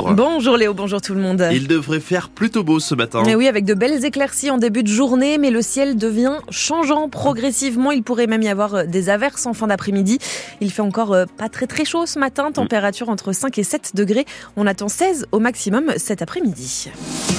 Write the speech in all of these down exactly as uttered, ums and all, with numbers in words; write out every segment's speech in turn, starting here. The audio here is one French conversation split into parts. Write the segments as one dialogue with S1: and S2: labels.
S1: bonjour.
S2: Bonjour Léo, bonjour tout le monde.
S1: Il devrait faire plutôt beau ce matin.
S2: Mais oui, avec de belles éclaircies en début de journée, mais le ciel devient changeant progressivement. Il pourrait même y avoir des averses en fin d'après-midi. Il fait encore pas très très chaud ce matin, température entre cinq et sept degrés. On attend seize au maximum cet après-midi.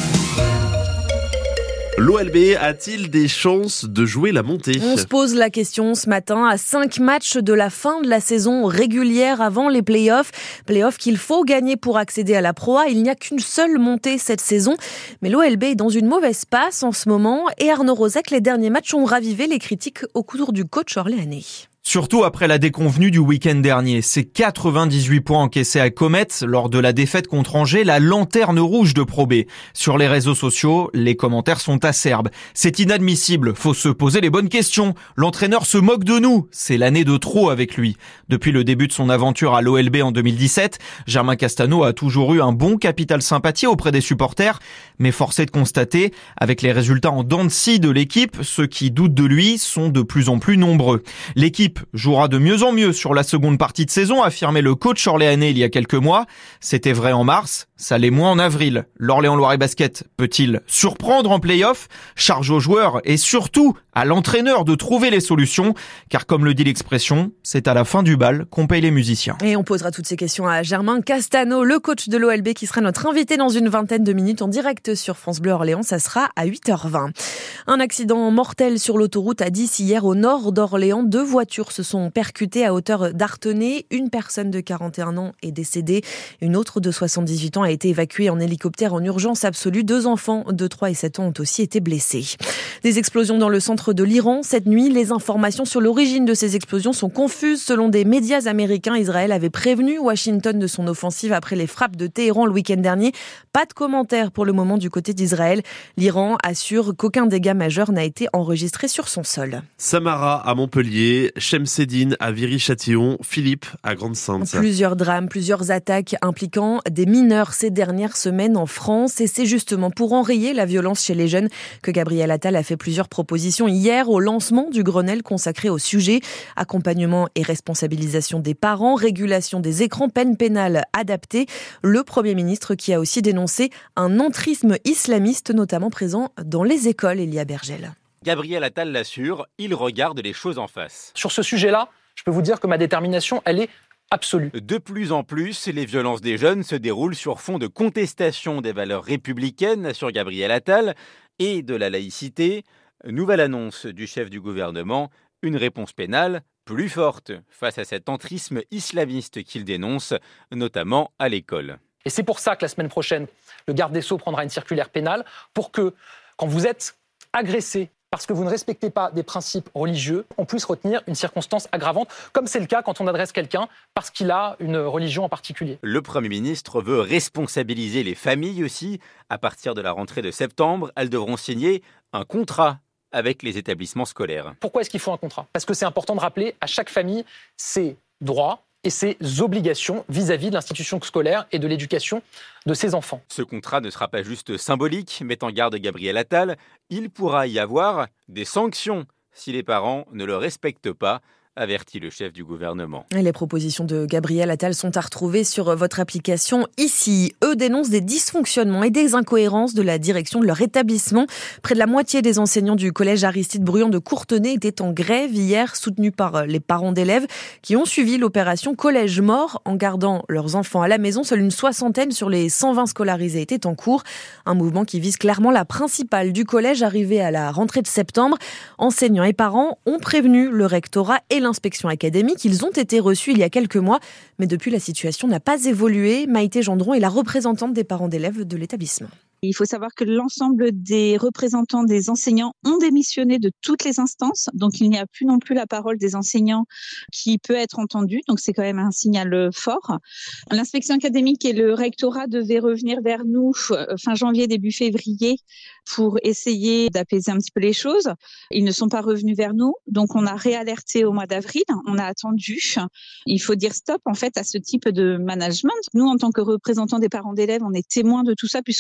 S1: L'O L B a-t-il des chances de jouer la montée ?
S2: On se pose la question ce matin à cinq matchs de la fin de la saison régulière avant les play-offs. Play-offs qu'il faut gagner pour accéder à la Pro A. Il n'y a qu'une seule montée cette saison. Mais l'O L B est dans une mauvaise passe en ce moment. Et Arnaud Rozek, les derniers matchs ont ravivé les critiques au cours du coach orléanais.
S3: Surtout après la déconvenue du week-end dernier. C'est quatre-vingt-dix-huit points encaissés à Comet lors de la défaite contre Angers, la lanterne rouge de Pro B. Sur les réseaux sociaux, les commentaires sont acerbes. C'est inadmissible, faut se poser les bonnes questions. L'entraîneur se moque de nous, c'est l'année de trop avec lui. Depuis le début de son aventure à l'O L B en deux mille dix-sept, Germain Castano a toujours eu un bon capital sympathie auprès des supporters, mais force est de constater, avec les résultats en dents de scie de l'équipe, ceux qui doutent de lui sont de plus en plus nombreux. L'équipe jouera de mieux en mieux sur la seconde partie de saison, affirmait le coach orléanais il y a quelques mois. C'était vrai en mars, ça l'est moins en avril. L'Orléans Loiret Basket peut-il surprendre en play-off ? Charge aux joueurs et surtout à l'entraîneur de trouver les solutions, car comme le dit l'expression, c'est à la fin du bal qu'on paye les musiciens.
S2: Et on posera toutes ces questions à Germain Castano, le coach de l'O L B, qui sera notre invité dans une vingtaine de minutes en direct sur France Bleu Orléans. Ça sera à huit heures vingt. Un accident mortel sur l'autoroute à dix hier au nord d'Orléans. Deux voitures se sont percutées à hauteur d'Artenay. Une personne de quarante et un ans est décédée. Une autre de soixante-dix-huit ans a été évacuée en hélicoptère en urgence absolue. Deux enfants de trois et sept ans ont aussi été blessés. Des explosions dans le centre de l'Iran cette nuit. Les informations sur l'origine de ces explosions sont confuses. Selon des médias américains, Israël avait prévenu Washington de son offensive après les frappes de Téhéran le week-end dernier. Pas de commentaires pour le moment du côté d'Israël. L'Iran assure qu'aucun dégât majeur n'a été enregistré sur son sol.
S1: Samara à Montpellier, Chemseddine à Viry-Châtillon, Philippe à Grande-Sainte.
S2: Plusieurs drames, plusieurs attaques impliquant des mineurs ces dernières semaines en France. Et c'est justement pour enrayer la violence chez les jeunes que Gabriel Attal a fait plusieurs propositions hier au lancement du Grenelle consacré au sujet. Accompagnement et responsabilisation des parents, régulation des écrans, peine pénale adaptée. Le Premier ministre qui a aussi dénoncé un entrisme islamiste, notamment présent dans les écoles, Elia Bergel.
S4: Gabriel Attal l'assure, il regarde les choses en face.
S5: Sur ce sujet-là, je peux vous dire que ma détermination, elle est absolue.
S4: De plus en plus, les violences des jeunes se déroulent sur fond de contestation des valeurs républicaines, assure Gabriel Attal, et de la laïcité. Nouvelle annonce du chef du gouvernement, une réponse pénale plus forte face à cet entrisme islamiste qu'il dénonce, notamment à l'école.
S5: Et c'est pour ça que la semaine prochaine, le garde des Sceaux prendra une circulaire pénale pour que, quand vous êtes agressé parce que vous ne respectez pas des principes religieux, on puisse retenir une circonstance aggravante, comme c'est le cas quand on adresse quelqu'un parce qu'il a une religion en particulier.
S4: Le Premier ministre veut responsabiliser les familles aussi. À partir de la rentrée de septembre, elles devront signer un contrat avec les établissements scolaires.
S5: Pourquoi est-ce qu'il faut un contrat ? Parce que c'est important de rappeler à chaque famille ses droits et ses obligations vis-à-vis de l'institution scolaire et de l'éducation de ses enfants.
S4: Ce contrat ne sera pas juste symbolique, met en garde Gabriel Attal. Il pourra y avoir des sanctions si les parents ne le respectent pas, avertit le chef du gouvernement.
S2: Les propositions de Gabriel Attal sont à retrouver sur votre application ici. Eux dénoncent des dysfonctionnements et des incohérences de la direction de leur établissement. Près de la moitié des enseignants du collège Aristide Bruant de Courtenay étaient en grève hier, soutenus par les parents d'élèves qui ont suivi l'opération Collège Mort en gardant leurs enfants à la maison. Seule une soixantaine sur les cent vingt scolarisés étaient en cours. Un mouvement qui vise clairement la principale du collège arrivée à la rentrée de septembre. Enseignants et parents ont prévenu le rectorat et l'inspection académique. Ils ont été reçus il y a quelques mois, mais depuis la situation n'a pas évolué. Maïté Gendron est la représentante des parents d'élèves de l'établissement.
S6: Il faut savoir que l'ensemble des représentants des enseignants ont démissionné de toutes les instances, donc il n'y a plus non plus la parole des enseignants qui peut être entendue, donc c'est quand même un signal fort. L'inspection académique et le rectorat devaient revenir vers nous fin janvier, début février pour essayer d'apaiser un petit peu les choses. Ils ne sont pas revenus vers nous, donc on a réalerté au mois d'avril, on a attendu. Il faut dire stop en fait à ce type de management. Nous, en tant que représentants des parents d'élèves, on est témoins de tout ça puisqu'on est représentants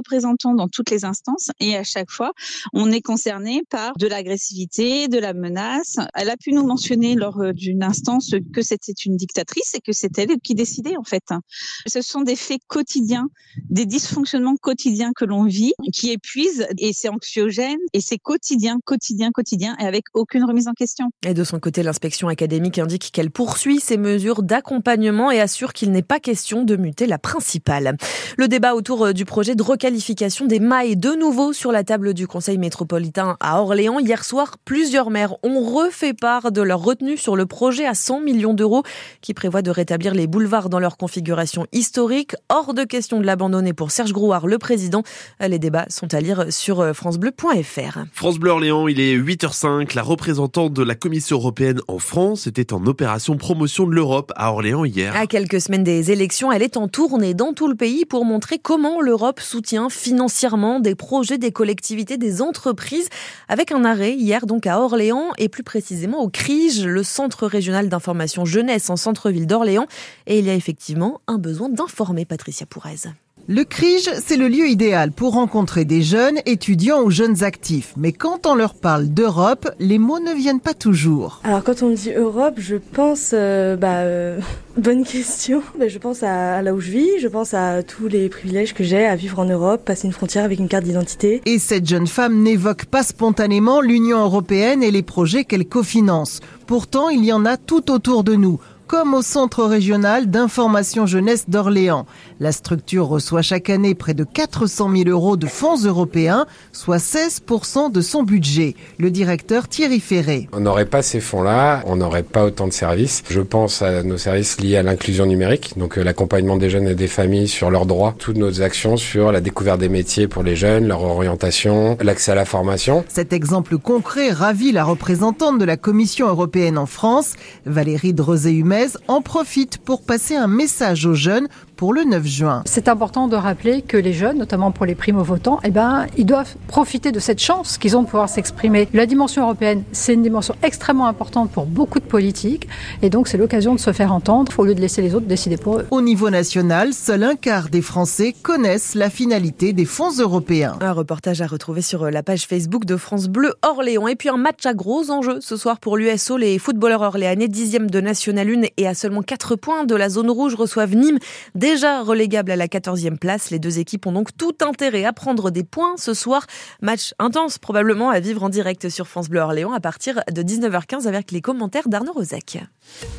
S6: représentants dans toutes les instances et à chaque fois, on est concerné par de l'agressivité, de la menace. Elle a pu nous mentionner lors d'une instance que c'était une dictatrice et que c'est elle qui décidait en fait. Ce sont des faits quotidiens, des dysfonctionnements quotidiens que l'on vit, qui épuisent et c'est anxiogène et c'est quotidien, quotidien, quotidien et avec aucune remise en question.
S2: Et de son côté, l'inspection académique indique qu'elle poursuit ses mesures d'accompagnement et assure qu'il n'est pas question de muter la principale. Le débat autour du projet de requalification des M A est de nouveau sur la table du Conseil métropolitain à Orléans. Hier soir, plusieurs maires ont refait part de leur retenue sur le projet à cent millions d'euros qui prévoit de rétablir les boulevards dans leur configuration historique. Hors de question de l'abandonner pour Serge Grouard, le président. Les débats sont à lire sur francebleu point f r.
S1: France Bleu Orléans, il est huit heures cinq. La représentante de la Commission européenne en France était en opération promotion de l'Europe à Orléans hier.
S2: À quelques semaines des élections, elle est en tournée dans tout le pays pour montrer comment l'Europe soutient financièrement des projets, des collectivités, des entreprises, avec un arrêt hier donc à Orléans et plus précisément au C R I G, le Centre régional d'information jeunesse en centre-ville d'Orléans. Et il y a effectivement un besoin d'informer, Patricia Pourrez.
S7: Le C R I G, c'est le lieu idéal pour rencontrer des jeunes, étudiants ou jeunes actifs. Mais quand on leur parle d'Europe, les mots ne viennent pas toujours.
S8: Alors quand on me dit Europe, je pense, euh, bah, euh, bonne question. Je pense à, à là où je vis, je pense à tous les privilèges que j'ai à vivre en Europe, passer une frontière avec une carte d'identité.
S7: Et cette jeune femme n'évoque pas spontanément l'Union européenne et les projets qu'elle cofinance. Pourtant, il y en a tout autour de nous, comme au Centre régional d'information jeunesse d'Orléans. La structure reçoit chaque année près de quatre cent mille euros de fonds européens, soit seize pour cent de son budget. Le directeur Thierry Ferré.
S9: On n'aurait pas ces fonds-là, on n'aurait pas autant de services. Je pense à nos services liés à l'inclusion numérique, donc l'accompagnement des jeunes et des familles sur leurs droits. Toutes nos actions sur la découverte des métiers pour les jeunes, leur orientation, l'accès à la formation.
S7: Cet exemple concret ravit la représentante de la Commission européenne en France. Valérie Drezé-Humez en profite pour passer un message aux jeunes pour le neuf juin.
S10: C'est important de rappeler que les jeunes, notamment pour les primo-votants, eh ben, ils doivent profiter de cette chance qu'ils ont de pouvoir s'exprimer. La dimension européenne, c'est une dimension extrêmement importante pour beaucoup de politiques et donc c'est l'occasion de se faire entendre au lieu de laisser les autres décider pour eux.
S7: Au niveau national, seul un quart des Français connaissent la finalité des fonds européens.
S2: Un reportage à retrouver sur la page Facebook de France Bleu Orléans. Et puis un match à gros enjeux ce soir pour l'U S O. Les footballeurs orléanais, dixième de National un et à seulement quatre points de la zone rouge, reçoivent Nîmes. Déjà relégable à la quatorzième place, les deux équipes ont donc tout intérêt à prendre des points ce soir. Match intense probablement à vivre en direct sur France Bleu Orléans à partir de dix-neuf heures quinze avec les commentaires d'Arnaud Rozek.